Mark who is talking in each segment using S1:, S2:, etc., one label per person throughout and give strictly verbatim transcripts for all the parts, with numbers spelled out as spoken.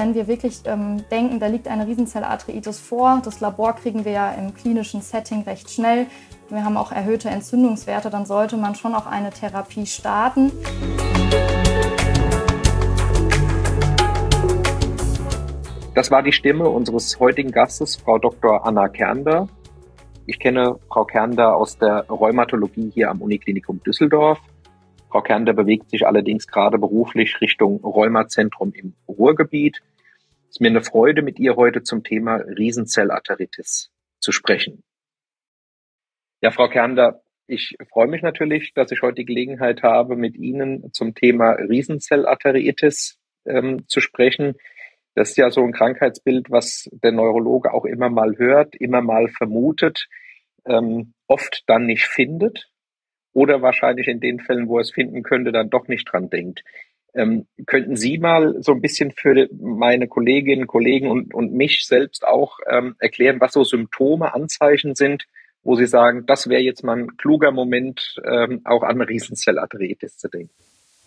S1: wenn wir wirklich ähm, denken, da liegt eine Riesenzellarthritis vor, das Labor kriegen wir ja im klinischen Setting recht schnell, wir haben auch erhöhte Entzündungswerte, dann sollte man schon auch eine Therapie starten.
S2: Das war die Stimme unseres heutigen Gastes, Frau Doktor Anna Kernder. Ich kenne Frau Kernder aus der Rheumatologie hier am Uniklinikum Düsseldorf. Frau Kernder bewegt sich allerdings gerade beruflich Richtung Rheumazentrum im Ruhrgebiet. Es ist mir eine Freude, mit ihr heute zum Thema Riesenzellarthritis zu sprechen. Ja, Frau Kernder, ich freue mich natürlich, dass ich heute die Gelegenheit habe, mit Ihnen zum Thema Riesenzellarthritis ähm, zu sprechen. Das ist ja so ein Krankheitsbild, was der Neurologe auch immer mal hört, immer mal vermutet, ähm, oft dann nicht findet oder wahrscheinlich in den Fällen, wo er es finden könnte, dann doch nicht dran denkt. Ähm, könnten Sie mal so ein bisschen für meine Kolleginnen, Kollegen und, und mich selbst auch ähm, erklären, was so Symptome, Anzeichen sind, wo Sie sagen, das wäre jetzt mal ein kluger Moment, ähm, auch an Riesenzellarthritis zu denken?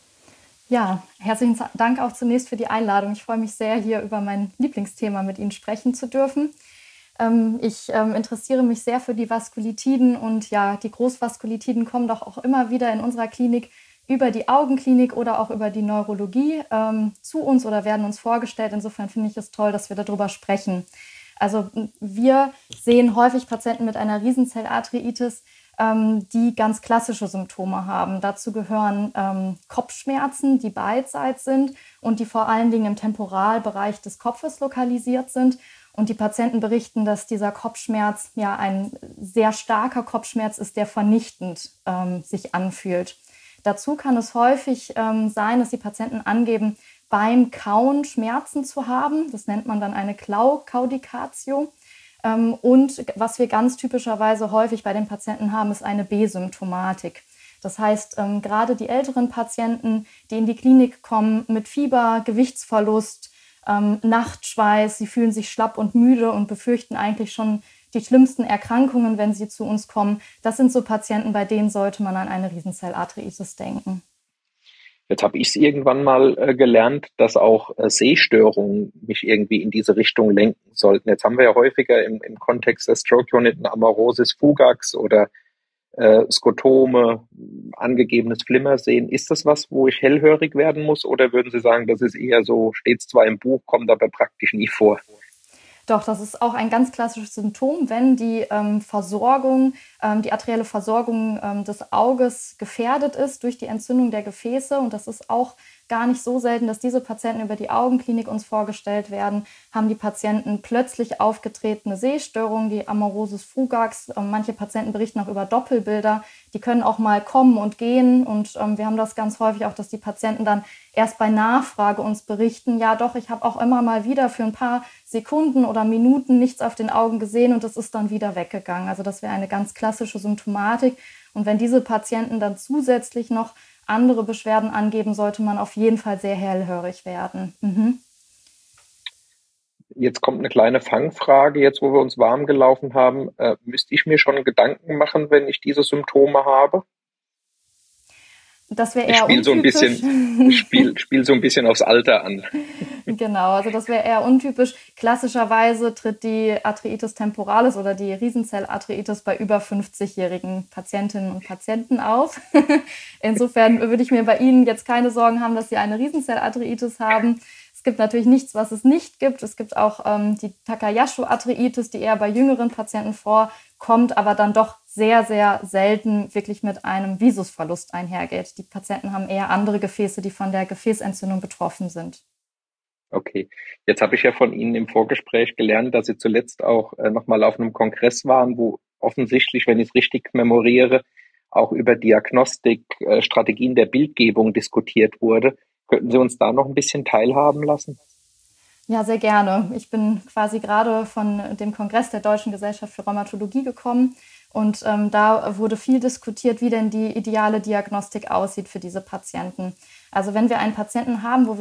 S1: Ja, herzlichen Dank auch zunächst für die Einladung. Ich freue mich sehr, hier über mein Lieblingsthema mit Ihnen sprechen zu dürfen. Ähm, ich ähm, interessiere mich sehr für die Vaskulitiden und ja, die Großvaskulitiden kommen doch auch immer wieder in unserer Klinik über die Augenklinik oder auch über die Neurologie ähm, zu uns oder werden uns vorgestellt. Insofern finde ich es toll, dass wir darüber sprechen. Also wir sehen häufig Patienten mit einer Riesenzellarthritis, die ganz klassische Symptome haben. Dazu gehören ähm, Kopfschmerzen, die beidseits sind und die vor allen Dingen im Temporalbereich des Kopfes lokalisiert sind. Und die Patienten berichten, dass dieser Kopfschmerz ja ein sehr starker Kopfschmerz ist, der vernichtend ähm, sich anfühlt. Dazu kann es häufig ähm, sein, dass die Patienten angeben, beim Kauen Schmerzen zu haben. Das nennt man dann eine Klaukaudikatio. Und was wir ganz typischerweise häufig bei den Patienten haben, ist eine B-Symptomatik. Das heißt, ähm, gerade die älteren Patienten, die in die Klinik kommen mit Fieber, Gewichtsverlust, ähm, Nachtschweiß, sie fühlen sich schlapp und müde und befürchten eigentlich schon die schlimmsten Erkrankungen, wenn sie zu uns kommen. Das sind so Patienten, bei denen sollte man an eine Riesenzellarthritis denken.
S2: Jetzt habe ich es irgendwann mal äh, gelernt, dass auch äh, Sehstörungen mich irgendwie in diese Richtung lenken sollten. Jetzt haben wir ja häufiger im, im Kontext der Stroke-Unit Amaurosis fugax oder äh, Skotome, angegebenes Flimmersehen. Ist das was, wo ich hellhörig werden muss? Oder würden Sie sagen, das ist eher so, steht zwar im Buch, kommt aber praktisch nie vor?
S1: Doch, das ist auch ein ganz klassisches Symptom, wenn die ähm, Versorgung, ähm, die arterielle Versorgung ähm, des Auges gefährdet ist durch die Entzündung der Gefäße. Und das ist auch gar nicht so selten, dass diese Patienten über die Augenklinik uns vorgestellt werden, haben die Patienten plötzlich aufgetretene Sehstörungen, die Amaurosis fugax. Ähm, manche Patienten berichten auch über Doppelbilder. Die können auch mal kommen und gehen. Und ähm, wir haben das ganz häufig auch, dass die Patienten dann erst bei Nachfrage uns berichten, ja doch, ich habe auch immer mal wieder für ein paar Sekunden oder Minuten nichts auf den Augen gesehen und es ist dann wieder weggegangen. Also das wäre eine ganz klassische Symptomatik. Und wenn diese Patienten dann zusätzlich noch andere Beschwerden angeben, sollte man auf jeden Fall sehr hellhörig werden. Mhm.
S2: Jetzt kommt eine kleine Fangfrage, jetzt wo wir uns warm gelaufen haben. Äh, müsste ich mir schon Gedanken machen, wenn ich diese Symptome habe?
S1: Das wäre eher
S2: ich spiel
S1: untypisch.
S2: So ein bisschen, ich spiele spiel so ein bisschen aufs Alter an.
S1: Genau, also das wäre eher untypisch. Klassischerweise tritt die Arthritis temporalis oder die Riesenzellarthritis bei über fünfzigjährigen Patientinnen und Patienten auf. Insofern würde ich mir bei Ihnen jetzt keine Sorgen haben, dass Sie eine Riesenzellarthritis haben. Es gibt natürlich nichts, was es nicht gibt. Es gibt auch ähm, die Takayasu-Arthritis, die eher bei jüngeren Patienten vorkommt, aber dann doch sehr, sehr selten wirklich mit einem Visusverlust einhergeht. Die Patienten haben eher andere Gefäße, die von der Gefäßentzündung betroffen sind.
S2: Okay, jetzt habe ich ja von Ihnen im Vorgespräch gelernt, dass Sie zuletzt auch äh, nochmal auf einem Kongress waren, wo offensichtlich, wenn ich es richtig memoriere, auch über Diagnostik, äh, Strategien der Bildgebung diskutiert wurde. Könnten Sie uns da noch ein bisschen teilhaben lassen?
S1: Ja, sehr gerne. Ich bin quasi gerade von dem Kongress der Deutschen Gesellschaft für Rheumatologie gekommen und ähm, da wurde viel diskutiert, wie denn die ideale Diagnostik aussieht für diese Patienten. Also wenn wir einen Patienten haben, wo wir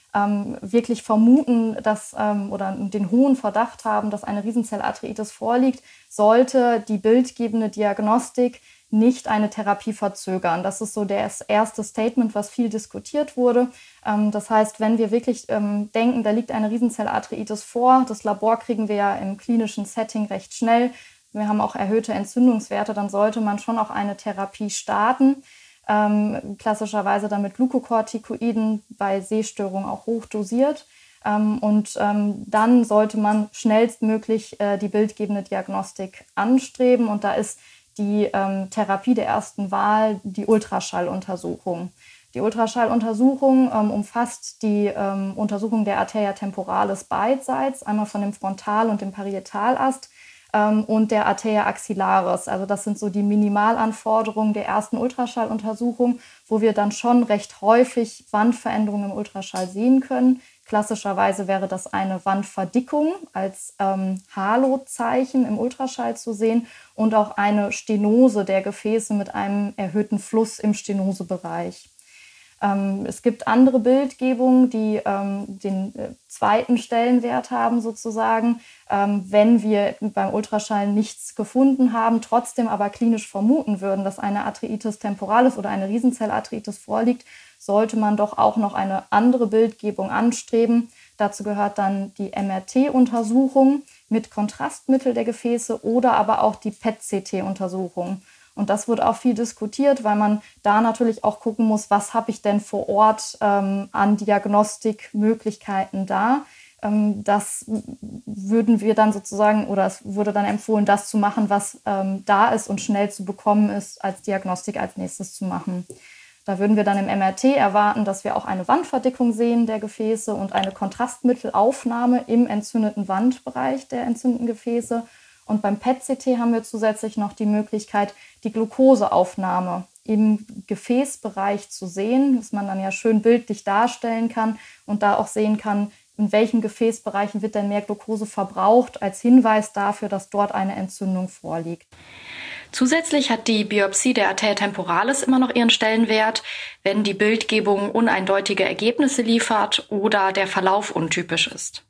S1: ähm, wirklich vermuten, dass ähm, oder den hohen Verdacht haben, dass eine Riesenzellarteritis vorliegt, sollte die bildgebende Diagnostik nicht eine Therapie verzögern. Das ist so das erste Statement, was viel diskutiert wurde. Ähm, das heißt, wenn wir wirklich ähm, denken, da liegt eine Riesenzellarteritis vor, das Labor kriegen wir ja im klinischen Setting recht schnell, wir haben auch erhöhte Entzündungswerte, dann sollte man schon auch eine Therapie starten. Ähm, klassischerweise dann mit Glukokortikoiden, bei Sehstörungen auch hochdosiert. Ähm, und ähm, dann sollte man schnellstmöglich äh, die bildgebende Diagnostik anstreben. Und da ist die ähm, Therapie der ersten Wahl die Ultraschalluntersuchung. Die Ultraschalluntersuchung ähm, umfasst die ähm, Untersuchung der Arteria temporalis beidseits, einmal von dem Frontal- und dem Parietalalast, ähm, und der Arteria axillaris. Also das sind so die Minimalanforderungen der ersten Ultraschalluntersuchung, wo wir dann schon recht häufig Wandveränderungen im Ultraschall sehen können. Klassischerweise wäre das eine Wandverdickung als ähm, Halo-Zeichen im Ultraschall zu sehen und auch eine Stenose der Gefäße mit einem erhöhten Fluss im Stenosebereich. Ähm, es gibt andere Bildgebungen, die ähm, den äh, zweiten Stellenwert haben sozusagen, ähm, wenn wir beim Ultraschall nichts gefunden haben, trotzdem aber klinisch vermuten würden, dass eine Arteritis temporalis oder eine Riesenzellarteritis vorliegt, sollte man doch auch noch eine andere Bildgebung anstreben. Dazu gehört dann die M R T-Untersuchung mit Kontrastmittel der Gefäße oder aber auch die P E T-C T-Untersuchung. Und das wird auch viel diskutiert, weil man da natürlich auch gucken muss, was habe ich denn vor Ort ähm, an Diagnostikmöglichkeiten da. Ähm, das würden wir dann sozusagen, oder es wurde dann empfohlen, das zu machen, was ähm, da ist und schnell zu bekommen ist, als Diagnostik als nächstes zu machen. Da würden wir dann im M R T erwarten, dass wir auch eine Wandverdickung sehen der Gefäße und eine Kontrastmittelaufnahme im entzündeten Wandbereich der entzündeten Gefäße. Und beim P E T-C T haben wir zusätzlich noch die Möglichkeit, die Glukoseaufnahme im Gefäßbereich zu sehen, was man dann ja schön bildlich darstellen kann und da auch sehen kann, in welchen Gefäßbereichen wird denn mehr Glucose verbraucht, als Hinweis dafür, dass dort eine Entzündung vorliegt.
S3: Zusätzlich hat die Biopsie der Arteria temporalis immer noch ihren Stellenwert, wenn die Bildgebung uneindeutige Ergebnisse liefert oder der Verlauf untypisch ist.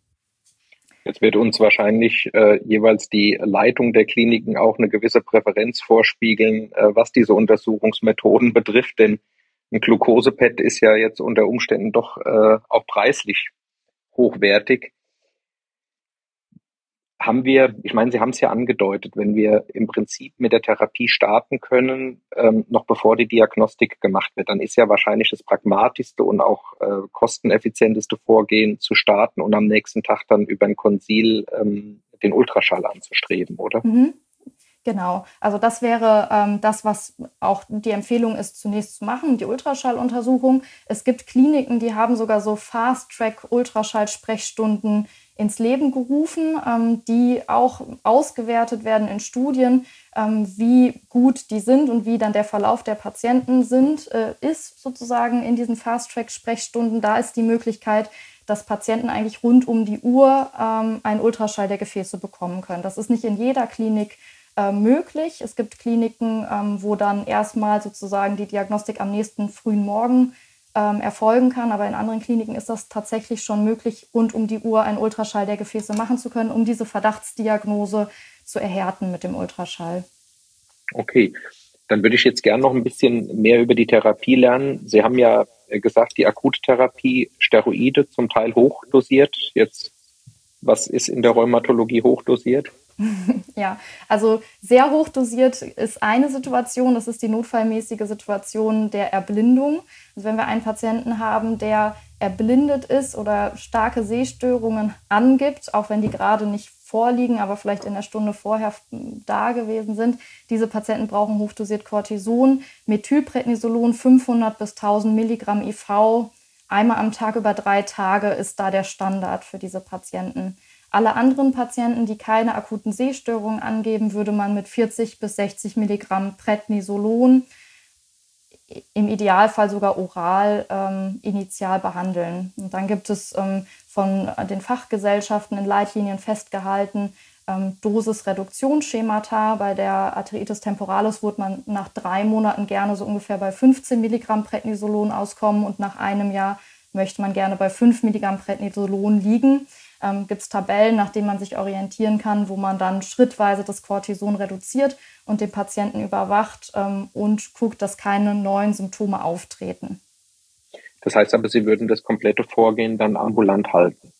S2: Jetzt wird uns wahrscheinlich äh, jeweils die Leitung der Kliniken auch eine gewisse Präferenz vorspiegeln, äh, was diese Untersuchungsmethoden betrifft, denn ein Glucose-P E T ist ja jetzt unter Umständen doch äh, auch preislich hochwertig. Haben wir, ich meine, Sie haben es ja angedeutet, wenn wir im Prinzip mit der Therapie starten können, ähm, noch bevor die Diagnostik gemacht wird, dann ist ja wahrscheinlich das pragmatischste und auch äh, kosteneffizienteste Vorgehen zu starten und am nächsten Tag dann über ein Konsil ähm, den Ultraschall anzustreben, oder?
S1: Mhm. Genau, also das wäre ähm, das, was auch die Empfehlung ist, zunächst zu machen, die Ultraschalluntersuchung. Es gibt Kliniken, die haben sogar so Fast-Track-Ultraschall-Sprechstunden ins Leben gerufen, ähm, die auch ausgewertet werden in Studien, ähm, wie gut die sind und wie dann der Verlauf der Patienten sind, äh, ist sozusagen in diesen Fast-Track-Sprechstunden. Da ist die Möglichkeit, dass Patienten eigentlich rund um die Uhr ähm, einen Ultraschall der Gefäße bekommen können. Das ist nicht in jeder Klinik möglich. Es gibt Kliniken, ähm, wo dann erstmal sozusagen die Diagnostik am nächsten frühen Morgen ähm, erfolgen kann, aber in anderen Kliniken ist das tatsächlich schon möglich, rund um die Uhr einen Ultraschall der Gefäße machen zu können, um diese Verdachtsdiagnose zu erhärten mit dem Ultraschall.
S2: Okay, dann würde ich jetzt gerne noch ein bisschen mehr über die Therapie lernen. Sie haben ja gesagt, die Akuttherapie, Steroide, zum Teil hochdosiert. Jetzt, was ist in der Rheumatologie hochdosiert?
S1: Ja, also sehr hochdosiert ist eine Situation, das ist die notfallmäßige Situation der Erblindung. Also wenn wir einen Patienten haben, der erblindet ist oder starke Sehstörungen angibt, auch wenn die gerade nicht vorliegen, aber vielleicht in der Stunde vorher da gewesen sind, diese Patienten brauchen hochdosiert Cortison, Methylprednisolon fünfhundert bis tausend Milligramm I V, einmal am Tag über drei Tage ist da der Standard für diese Patienten. Alle anderen Patienten, die keine akuten Sehstörungen angeben, würde man mit vierzig bis sechzig Milligramm Prednisolon im Idealfall sogar oral ähm, initial behandeln. Und dann gibt es ähm, von den Fachgesellschaften in Leitlinien festgehalten ähm, Dosisreduktionsschemata. Bei der Arteritis temporalis wird man nach drei Monaten gerne so ungefähr bei fünfzehn Milligramm Prednisolon auskommen und nach einem Jahr möchte man gerne bei fünf Milligramm Prednisolon liegen. Ähm, gibt es Tabellen, nach denen man sich orientieren kann, wo man dann schrittweise das Cortison reduziert und den Patienten überwacht ähm, und guckt, dass keine neuen Symptome auftreten.
S2: Das heißt aber, Sie würden das komplette Vorgehen dann ambulant halten?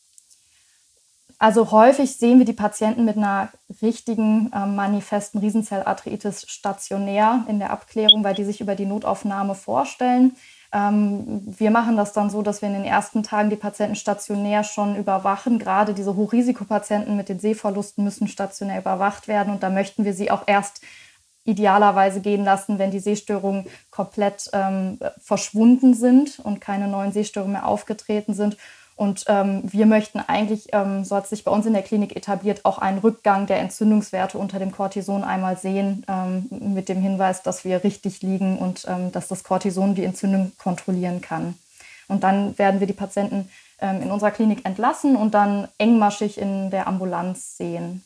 S1: Also häufig sehen wir die Patienten mit einer richtigen äh, manifesten Riesenzellarthritis stationär in der Abklärung, weil die sich über die Notaufnahme vorstellen. Ähm, wir machen das dann so, dass wir in den ersten Tagen die Patienten stationär schon überwachen. Gerade diese Hochrisikopatienten mit den Sehverlusten müssen stationär überwacht werden. Und da möchten wir sie auch erst idealerweise gehen lassen, wenn die Sehstörungen komplett ähm, verschwunden sind und keine neuen Sehstörungen mehr aufgetreten sind. Und ähm, wir möchten eigentlich, ähm, so hat sich bei uns in der Klinik etabliert, auch einen Rückgang der Entzündungswerte unter dem Cortison einmal sehen, ähm, mit dem Hinweis, dass wir richtig liegen und ähm, dass das Cortison die Entzündung kontrollieren kann. Und dann werden wir die Patienten ähm, in unserer Klinik entlassen und dann engmaschig in der Ambulanz sehen.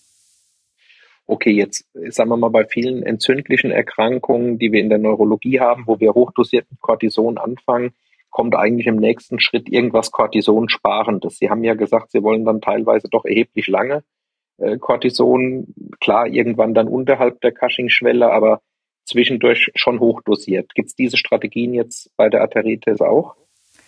S2: Okay, jetzt sagen wir mal, bei vielen entzündlichen Erkrankungen, die wir in der Neurologie haben, wo wir hochdosiert mit Cortison anfangen, kommt eigentlich im nächsten Schritt irgendwas Cortisonsparendes. Sie haben ja gesagt, Sie wollen dann teilweise doch erheblich lange äh, Cortison, klar, irgendwann dann unterhalb der Cushing-Schwelle, aber zwischendurch schon hochdosiert. Gibt es diese Strategien jetzt bei der Arteritis auch?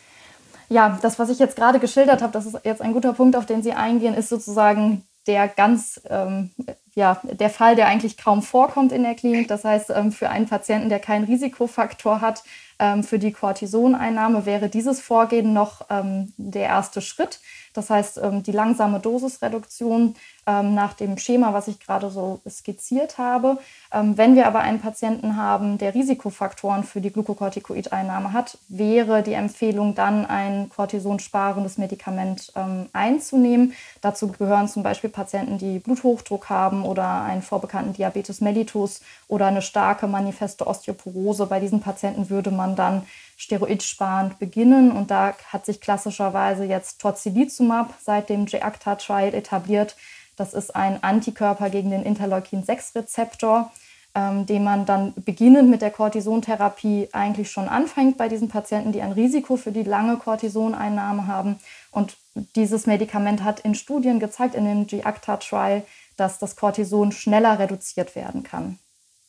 S1: Ja, das, was ich jetzt gerade geschildert habe, das ist jetzt ein guter Punkt, auf den Sie eingehen, ist sozusagen der ganz, ähm, ja, der Fall, der eigentlich kaum vorkommt in der Klinik. Das heißt, ähm, für einen Patienten, der keinen Risikofaktor hat, ähm, für die Cortisoneinnahme wäre dieses Vorgehen noch ähm, der erste Schritt. Das heißt, ähm, die langsame Dosisreduktion ähm, nach dem Schema, was ich gerade so skizziert habe. Ähm, wenn wir aber einen Patienten haben, der Risikofaktoren für die Glukokortikoideinnahme hat, wäre die Empfehlung dann, ein cortisonsparendes Medikament ähm, einzunehmen. Dazu gehören zum Beispiel Patienten, die Bluthochdruck haben oder einen vorbekannten Diabetes mellitus oder eine starke manifeste Osteoporose. Bei diesen Patienten würde man dann steroidsparend beginnen und da hat sich klassischerweise jetzt Tocilizumab seit dem J-ACTA-Trial etabliert. Das ist ein Antikörper gegen den Interleukin sechs Rezeptor, ähm, den man dann beginnend mit der Cortisontherapie eigentlich schon anfängt bei diesen Patienten, die ein Risiko für die lange Cortisoneinnahme haben. Und dieses Medikament hat in Studien gezeigt, in dem J-ACTA-Trial, dass das Cortison schneller reduziert werden kann.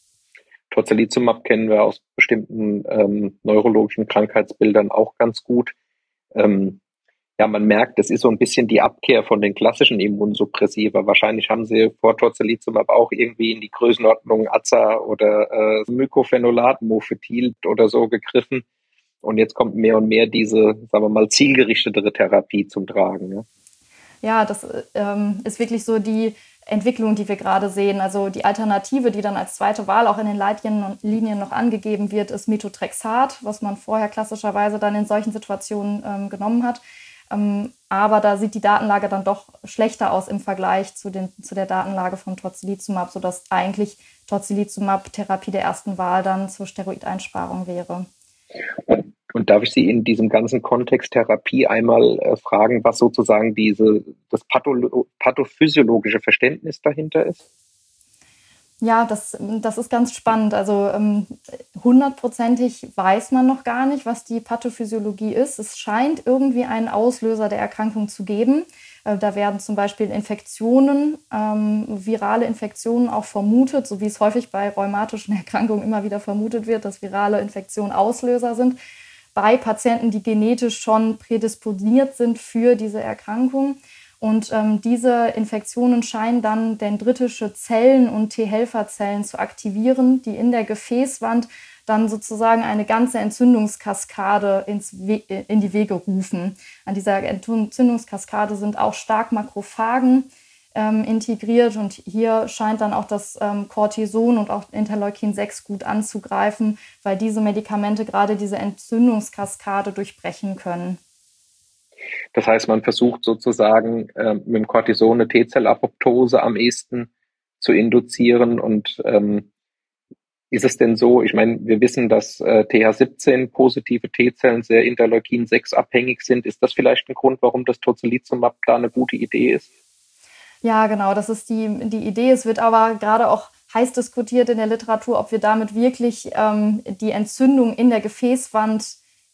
S2: Tocilizumab kennen wir aus bestimmten ähm, neurologischen Krankheitsbildern auch ganz gut. Ähm, ja, man merkt, das ist so ein bisschen die Abkehr von den klassischen Immunsuppressiva. Wahrscheinlich haben Sie vor Tocilizumab auch irgendwie in die Größenordnung Aza oder äh, Mycophenolate, Mofetil oder so gegriffen. Und jetzt kommt mehr und mehr diese, sagen wir mal, zielgerichtetere Therapie zum Tragen. Ja,
S1: ja das ähm, ist wirklich so die Entwicklung, die wir gerade sehen. Also die Alternative, die dann als zweite Wahl auch in den Leitlinien noch angegeben wird, ist Methotrexat, was man vorher klassischerweise dann in solchen Situationen ähm, genommen hat. Ähm, aber da sieht die Datenlage dann doch schlechter aus im Vergleich zu, den, zu der Datenlage von Tocilizumab, sodass eigentlich Tocilizumab-Therapie der ersten Wahl dann zur Steroideinsparung wäre.
S2: Und, und darf ich Sie in diesem ganzen Kontext Therapie einmal äh, fragen, was sozusagen diese, das Patho- pathophysiologische Verständnis dahinter ist?
S1: Ja, das, das ist ganz spannend. Also hundertprozentig ähm, weiß man noch gar nicht, was die Pathophysiologie ist. Es scheint irgendwie einen Auslöser der Erkrankung zu geben. Äh, da werden zum Beispiel Infektionen, ähm, virale Infektionen auch vermutet, so wie es häufig bei rheumatischen Erkrankungen immer wieder vermutet wird, dass virale Infektionen Auslöser sind. Bei Patienten, die genetisch schon prädisponiert sind für diese Erkrankung. Und ähm, diese Infektionen scheinen dann dendritische Zellen und T-Helferzellen zu aktivieren, die in der Gefäßwand dann sozusagen eine ganze Entzündungskaskade ins We- in die Wege rufen. An dieser Entzündungskaskade sind auch stark Makrophagen ähm, integriert und hier scheint dann auch das ähm, Cortison und auch Interleukin sechs gut anzugreifen, weil diese Medikamente gerade diese Entzündungskaskade durchbrechen können.
S2: Das heißt, man versucht sozusagen äh, mit dem Cortison eine T-Zellapoptose am ehesten zu induzieren. Und ähm, ist es denn so, ich meine, wir wissen, dass äh, T H siebzehn positive T-Zellen sehr Interleukin sechs abhängig sind. Ist das vielleicht ein Grund, warum das Tocilizumab da eine gute Idee ist?
S1: Ja, genau, das ist die, die Idee. Es wird aber gerade auch heiß diskutiert in der Literatur, ob wir damit wirklich ähm, die Entzündung in der Gefäßwand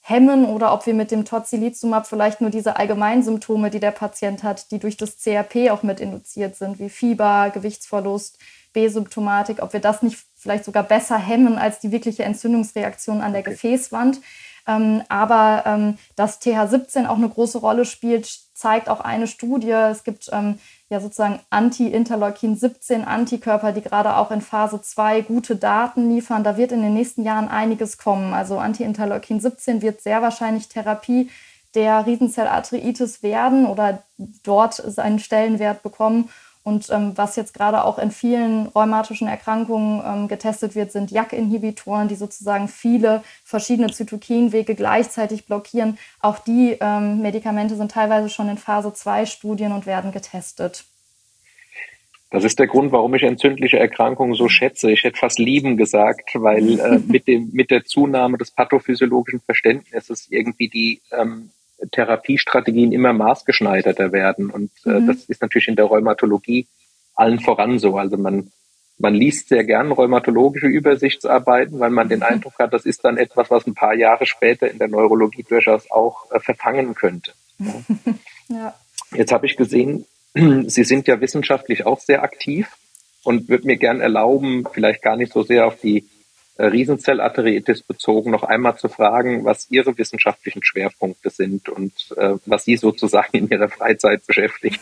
S1: hemmen oder ob wir mit dem Tocilizumab vielleicht nur diese Allgemeinsymptome, die der Patient hat, die durch das C R P auch mit induziert sind, wie Fieber, Gewichtsverlust, B-Symptomatik, ob wir das nicht vielleicht sogar besser hemmen als die wirkliche Entzündungsreaktion an der okay. Gefäßwand. Ähm, aber ähm, dass T H siebzehn auch eine große Rolle spielt, zeigt auch eine Studie. Es gibt ähm, ja sozusagen Anti-Interleukin siebzehn Antikörper, die gerade auch in Phase zwei gute Daten liefern. Da wird in den nächsten Jahren einiges kommen. Also Anti-Interleukin siebzehn wird sehr wahrscheinlich Therapie der Riesenzellarteritis werden oder dort seinen Stellenwert bekommen. Und ähm, was jetzt gerade auch in vielen rheumatischen Erkrankungen ähm, getestet wird, sind J A K-Inhibitoren, die sozusagen viele verschiedene Zytokinwege gleichzeitig blockieren. Auch die ähm, Medikamente sind teilweise schon in Phase zwei Studien und werden getestet.
S2: Das ist der Grund, warum ich entzündliche Erkrankungen so schätze. Ich hätte fast lieben gesagt, weil äh, mit dem mit der Zunahme des pathophysiologischen Verständnisses irgendwie die ähm, Therapiestrategien immer maßgeschneiderter werden. Und äh, mhm. das ist natürlich in der Rheumatologie allen voran so. Also man, man liest sehr gern rheumatologische Übersichtsarbeiten, weil man den Eindruck hat, das ist dann etwas, was ein paar Jahre später in der Neurologie durchaus auch äh, verfangen könnte. Ja. Ja. Jetzt habe ich gesehen, Sie sind ja wissenschaftlich auch sehr aktiv und würde mir gern erlauben, vielleicht gar nicht so sehr auf die Riesenzellarteritis bezogen, noch einmal zu fragen, was Ihre wissenschaftlichen Schwerpunkte sind und äh, was Sie sozusagen in Ihrer Freizeit beschäftigt.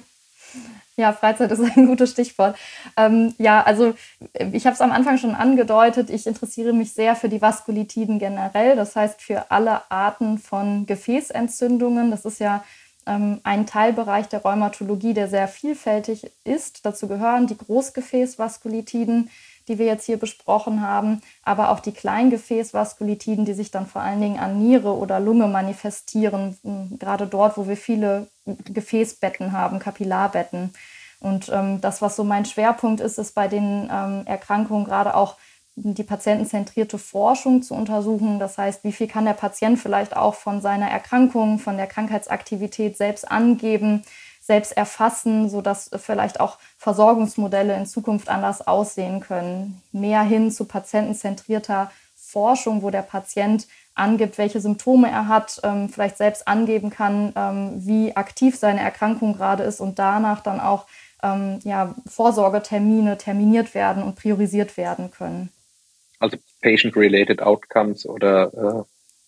S1: Ja, Freizeit ist ein gutes Stichwort. Ähm, ja, also ich habe es am Anfang schon angedeutet, ich interessiere mich sehr für die Vaskulitiden generell, das heißt für alle Arten von Gefäßentzündungen. Das ist ja ähm, ein Teilbereich der Rheumatologie, der sehr vielfältig ist. Dazu gehören die Großgefäßvaskulitiden, die wir jetzt hier besprochen haben, aber auch die Kleingefäßvaskulitiden, die sich dann vor allen Dingen an Niere oder Lunge manifestieren, gerade dort, wo wir viele Gefäßbetten haben, Kapillarbetten. Und ähm, das, was so mein Schwerpunkt ist, ist bei den ähm, Erkrankungen gerade auch die patientenzentrierte Forschung zu untersuchen. Das heißt, wie viel kann der Patient vielleicht auch von seiner Erkrankung, von der Krankheitsaktivität selbst angeben, selbst erfassen, sodass vielleicht auch Versorgungsmodelle in Zukunft anders aussehen können. Mehr hin zu patientenzentrierter Forschung, wo der Patient angibt, welche Symptome er hat, ähm, vielleicht selbst angeben kann, ähm, wie aktiv seine Erkrankung gerade ist und danach dann auch ähm, ja, Vorsorgetermine terminiert werden und priorisiert werden können.
S2: Also Patient-Related Outcomes oder äh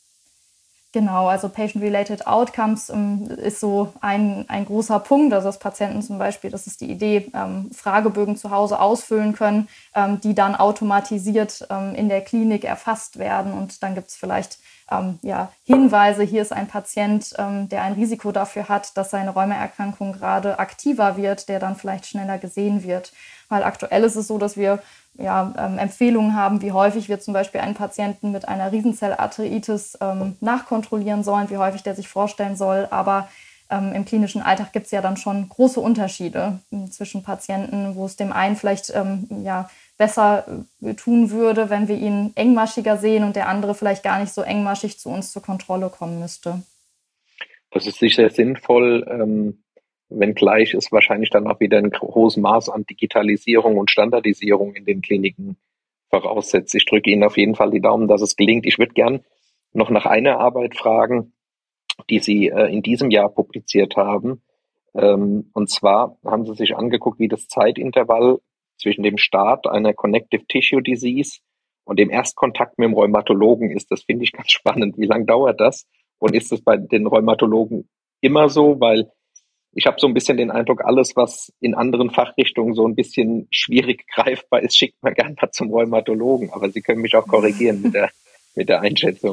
S1: Genau, also Patient-Related Outcomes ähm, ist so ein, ein großer Punkt, also dass Patienten zum Beispiel, das ist die Idee, ähm, Fragebögen zu Hause ausfüllen können, ähm, die dann automatisiert ähm, in der Klinik erfasst werden und dann gibt es vielleicht ähm, ja, Hinweise, hier ist ein Patient, ähm, der ein Risiko dafür hat, dass seine Rheumaerkrankung gerade aktiver wird, der dann vielleicht schneller gesehen wird. Weil aktuell ist es so, dass wir ja, ähm, Empfehlungen haben, wie häufig wir zum Beispiel einen Patienten mit einer Riesenzellarteritis ähm, nachkontrollieren sollen, wie häufig der sich vorstellen soll. Aber ähm, im klinischen Alltag gibt es ja dann schon große Unterschiede äh, zwischen Patienten, wo es dem einen vielleicht ähm, ja, besser äh, tun würde, wenn wir ihn engmaschiger sehen und der andere vielleicht gar nicht so engmaschig zu uns zur Kontrolle kommen müsste.
S2: Das ist sicher sinnvoll. Ähm Wenngleich es wahrscheinlich dann auch wieder ein hohes Maß an Digitalisierung und Standardisierung in den Kliniken voraussetzt. Ich drücke Ihnen auf jeden Fall die Daumen, dass es gelingt. Ich würde gern noch nach einer Arbeit fragen, die Sie äh, in diesem Jahr publiziert haben. Ähm, und zwar haben Sie sich angeguckt, wie das Zeitintervall zwischen dem Start einer Connective Tissue Disease und dem Erstkontakt mit dem Rheumatologen ist. Das finde ich ganz spannend. Wie lange dauert das? Und ist es bei den Rheumatologen immer so? Weil ich habe so ein bisschen den Eindruck, alles, was in anderen Fachrichtungen so ein bisschen schwierig greifbar ist, schickt man gerne mal zum Rheumatologen. Aber Sie können mich auch korrigieren mit der, mit der Einschätzung.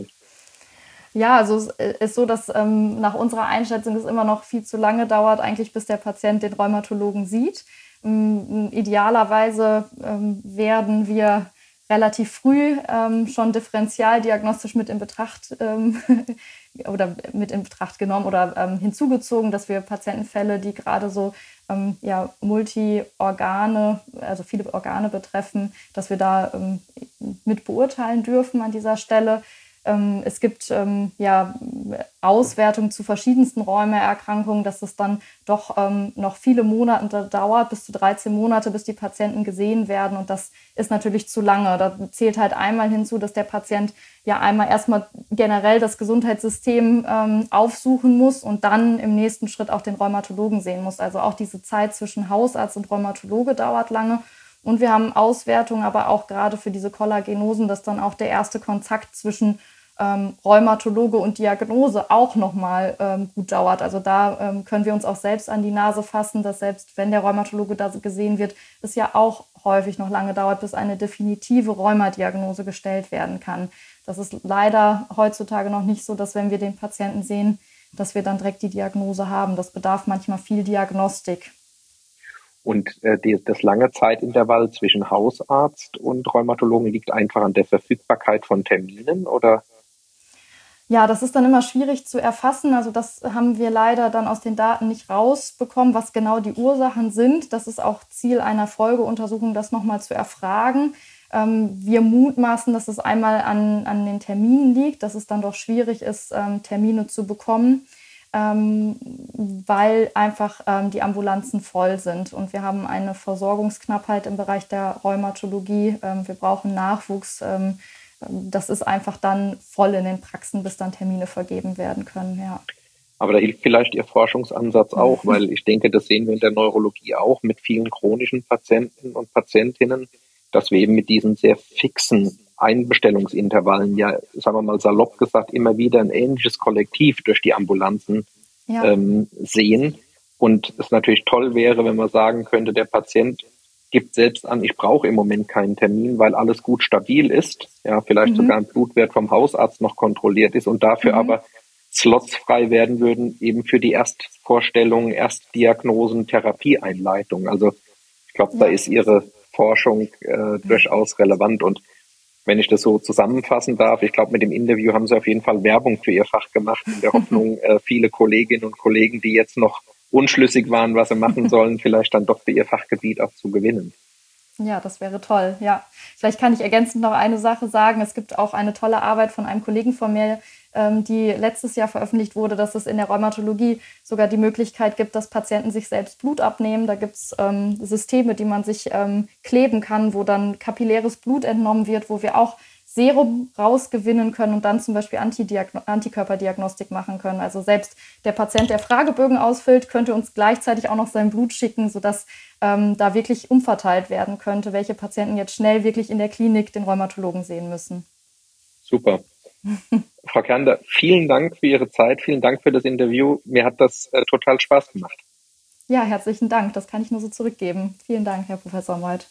S1: Ja, also es ist so, dass ähm, nach unserer Einschätzung es immer noch viel zu lange dauert, eigentlich bis der Patient den Rheumatologen sieht. Ähm, idealerweise ähm, werden wir relativ früh ähm, schon differentialdiagnostisch mit in Betracht ähm, oder mit in Betracht genommen oder ähm, hinzugezogen, dass wir Patientenfälle, die gerade so ähm, ja, Multi-Organe, also viele Organe betreffen, dass wir da ähm, mit beurteilen dürfen an dieser Stelle. Ähm, es gibt ähm, ja Auswertungen zu verschiedensten Rheumaerkrankungen, dass es dann doch ähm, noch viele Monate dauert, bis zu dreizehn Monate, bis die Patienten gesehen werden. Und das ist natürlich zu lange. Da zählt halt einmal hinzu, dass der Patient ja einmal erstmal generell das Gesundheitssystem ähm, aufsuchen muss und dann im nächsten Schritt auch den Rheumatologen sehen muss. Also auch diese Zeit zwischen Hausarzt und Rheumatologe dauert lange. Und wir haben Auswertungen, aber auch gerade für diese Kollagenosen, dass dann auch der erste Kontakt zwischen ähm, Rheumatologe und Diagnose auch nochmal ähm, gut dauert. Also da ähm, können wir uns auch selbst an die Nase fassen, dass selbst wenn der Rheumatologe da gesehen wird, es ja auch häufig noch lange dauert, bis eine definitive Rheumadiagnose gestellt werden kann. Das ist leider heutzutage noch nicht so, dass wenn wir den Patienten sehen, dass wir dann direkt die Diagnose haben. Das bedarf manchmal viel Diagnostik.
S2: Und äh, die, das lange Zeitintervall zwischen Hausarzt und Rheumatologen liegt einfach an der Verfügbarkeit von Terminen, oder?
S1: Ja, das ist dann immer schwierig zu erfassen. Also das haben wir leider dann aus den Daten nicht rausbekommen, was genau die Ursachen sind. Das ist auch Ziel einer Folgeuntersuchung, das nochmal zu erfragen. Ähm, wir mutmaßen, dass es einmal an, an den Terminen liegt, dass es dann doch schwierig ist, ähm, Termine zu bekommen. Ähm, weil einfach ähm, die Ambulanzen voll sind und wir haben eine Versorgungsknappheit im Bereich der Rheumatologie. Ähm, wir brauchen Nachwuchs. Ähm, das ist einfach dann voll in den Praxen, bis dann Termine vergeben werden können. Ja.
S2: Aber da hilft vielleicht Ihr Forschungsansatz auch, weil ich denke, das sehen wir in der Neurologie auch mit vielen chronischen Patienten und Patientinnen, dass wir eben mit diesen sehr fixen Einbestellungsintervallen, ja, sagen wir mal salopp gesagt, immer wieder ein ähnliches Kollektiv durch die Ambulanzen ja. ähm, sehen. Und es natürlich toll wäre, wenn man sagen könnte, der Patient gibt selbst an, ich brauche im Moment keinen Termin, weil alles gut stabil ist, ja, vielleicht mhm. sogar ein Blutwert vom Hausarzt noch kontrolliert ist und dafür mhm. aber Slots frei werden würden, eben für die Erstvorstellungen, Erstdiagnosen, Therapieeinleitung. Also ich glaube, ja. da ist Ihre Forschung äh, durchaus relevant. Und wenn ich das so zusammenfassen darf, ich glaube, mit dem Interview haben Sie auf jeden Fall Werbung für Ihr Fach gemacht, in der Hoffnung, äh, viele Kolleginnen und Kollegen, die jetzt noch unschlüssig waren, was sie machen sollen, vielleicht dann doch für ihr Fachgebiet auch zu gewinnen.
S1: Ja, das wäre toll, ja. Vielleicht kann ich ergänzend noch eine Sache sagen. Es gibt auch eine tolle Arbeit von einem Kollegen von mir, ähm, die letztes Jahr veröffentlicht wurde, dass es in der Rheumatologie sogar die Möglichkeit gibt, dass Patienten sich selbst Blut abnehmen. Da gibt es ähm, Systeme, die man sich ähm, kleben kann, wo dann kapilläres Blut entnommen wird, wo wir auch Serum rausgewinnen können und dann zum Beispiel Antidiagno- Antikörperdiagnostik machen können. Also selbst der Patient, der Fragebögen ausfüllt, könnte uns gleichzeitig auch noch sein Blut schicken, sodass ähm, da wirklich umverteilt werden könnte, welche Patienten jetzt schnell wirklich in der Klinik den Rheumatologen sehen müssen.
S2: Super. Frau Kernder, vielen Dank für Ihre Zeit, vielen Dank für das Interview. Mir hat das äh, total Spaß gemacht.
S1: Ja, herzlichen Dank. Das kann ich nur so zurückgeben. Vielen Dank, Herr Professor Meuth.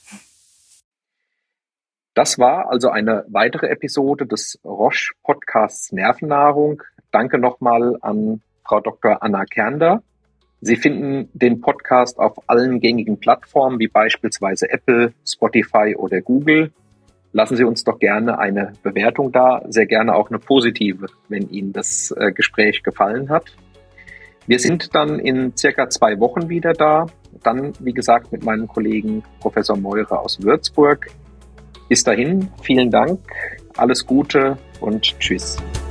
S2: Das war also eine weitere Episode des Roche-Podcasts Nervennahrung. Danke nochmal an Frau Doktor Anna Kernder. Sie finden den Podcast auf allen gängigen Plattformen, wie beispielsweise Apple, Spotify oder Google. Lassen Sie uns doch gerne eine Bewertung da, sehr gerne auch eine positive, wenn Ihnen das äh, Gespräch gefallen hat. Wir sind dann in circa zwei Wochen wieder da. Dann, wie gesagt, mit meinem Kollegen Professor Meurer aus Würzburg. Bis dahin, vielen Dank, alles Gute und tschüss.